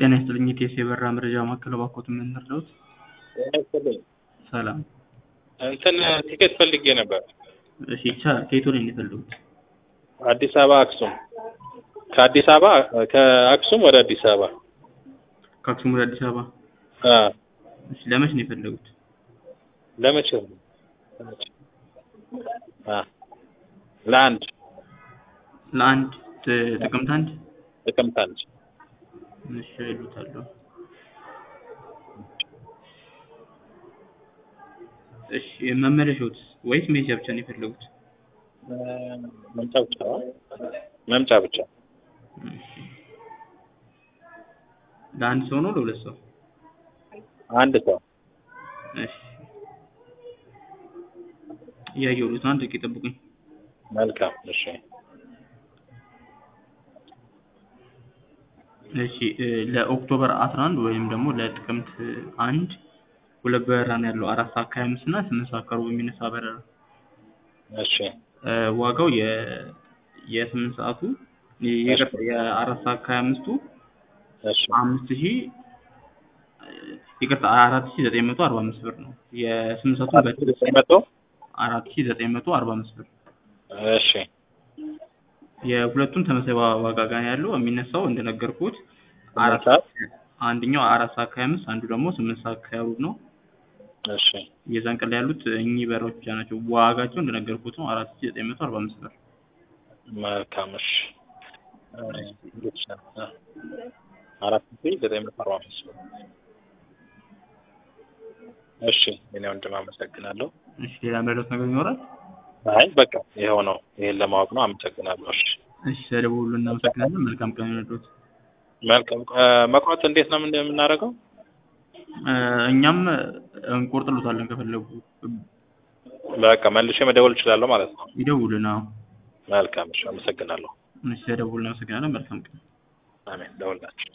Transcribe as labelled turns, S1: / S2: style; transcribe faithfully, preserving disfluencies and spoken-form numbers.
S1: ጤና ይስጥልኝ የኢቲኤስ የበረራ መረጃ ማዕከል እባክዎት ምን ልርዳዎት? ሰላም
S2: እንትን ቲኬት ፈልጌ ነበር።
S1: እሺ ይቻላል። ከየት ወዴት ነው የፈለጉት?
S2: አዲስ አበባ አክሱም። ከአዲስ አበባ ከአክሱም ወደ አዲስ አበባ።
S1: ከአክሱም ወደ አዲስ አበባ?
S2: አዎ።
S1: እሺ ለመቼ ነው የፈለጉት?
S2: ለመቼ ነው? አ ለአንድ
S1: ለአንድ ጥቅምት አንድ
S2: ጥቅምት አንድ
S1: እሺ ይሉታል። እሺ መመለሻዎት ወይስ መሄጃ ብቻ ነው የፈለጉት?
S2: መምጫ ብቻ መምጫ ብቻ።
S1: እሺ ለአንድ ሰው ነው ለሁለት ሰው?
S2: አንድ ሰው።
S1: እሺ ያየሁት አንድ ደቂቃ ጠብቁኝ።
S2: መልካም እሺ።
S1: እሺ ለኦክቶበር አስራ አንድ ወይም ደግሞ ለጥቅምት አንድ ሁለት በረራ ነው ያለው አራት ሰዓት ከሃያ አምስት እና ስምንት ሰዓት ከሩብ የሚነሳ በረራ።
S2: እሺ
S1: ዋጋው የ የስምንት ሰዓቱ የቀጥ የአራት ሰዓት ከሃያ አምስቱ
S2: እሺ
S1: አምስት ሺህ ይቅርታ አራት ሺህ ዘጠኝ መቶ አርባ አምስት ብር ነው። የስምንት ሰዓቱ
S2: መቶ
S1: አራት ሺህ ዘጠኝ መቶ አርባ አምስት ብር።
S2: እሺ
S1: የሁለቱም ተመሳሳይ ዋጋ ጋር ያለው የሚነሳው እንደነገርኩት አራት
S2: ሰዓት
S1: አንደኛው አራት ሰዓት ከሃያ አምስት አንዱ ደግሞ ስምንት ሰዓት ከሩብ ነው።
S2: እሺ
S1: የዛን ቀን ላይ ያሉት እኚህ በረራዎች ብቻ ናቸው። ዋጋቸው እንደነገርኩት ነው አራት ሺህ ዘጠኝ መቶ አርባ አምስት ብር።
S2: መልካም እሺ። አራት ሺህ ዘጠኝ መቶ አርባ አምስት ብር። እሺ እኔ ወንድም አመሰግናለሁ።
S1: እሺ ሌላ መረጃ ነገር ይኖራል?
S2: አይ በቃ ይሄው ነው። ይሄን ለማወቅ ነው። አመሰግናለሁ። እሺ
S1: እሺ ስለደወሉ እናመሰግናለን። መልካም ቀን ይሁንልዎት።
S2: መልካም መቁረጥ እንዴት ነው የምናደርገው?
S1: እኛም እንቆርጥልዎታለን ከፈለጉ።
S2: በቃ መልሼ መደወል እችላለሁ ማለት ነው?
S1: ይደውሉና።
S2: መልካም እሺ አመሰግናለሁ።
S1: እሺ ስለደወሉ እናመሰግናለን። መልካም ቀን።
S2: አሜን። ደውላችሁ